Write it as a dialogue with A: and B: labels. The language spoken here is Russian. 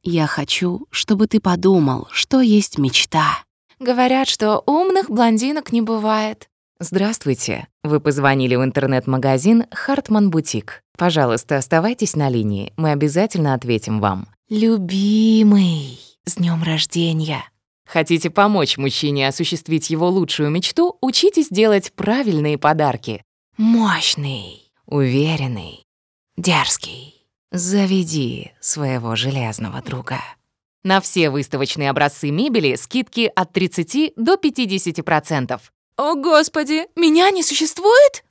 A: Я хочу, чтобы ты подумал, что есть мечта.
B: Говорят, что умных блондинок не бывает.
C: Здравствуйте. Вы позвонили в интернет-магазин «Хартман Бутик». Пожалуйста, оставайтесь на линии, мы обязательно ответим вам.
A: Любимый, с днём рождения.
C: Хотите помочь мужчине осуществить его лучшую мечту? Учитесь делать правильные подарки.
A: Мощный,
C: Уверенный.
A: дерзкий.
C: Заведи своего железного друга. На все выставочные образцы мебели скидки от 30 до 50%.
B: О, Господи, меня не существует?